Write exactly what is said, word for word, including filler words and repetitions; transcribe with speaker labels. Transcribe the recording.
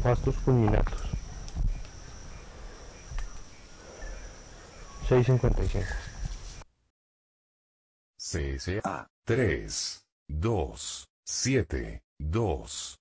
Speaker 1: pastos fulminatos. seis cincuenta y cinco.
Speaker 2: C S A tres dos siete dos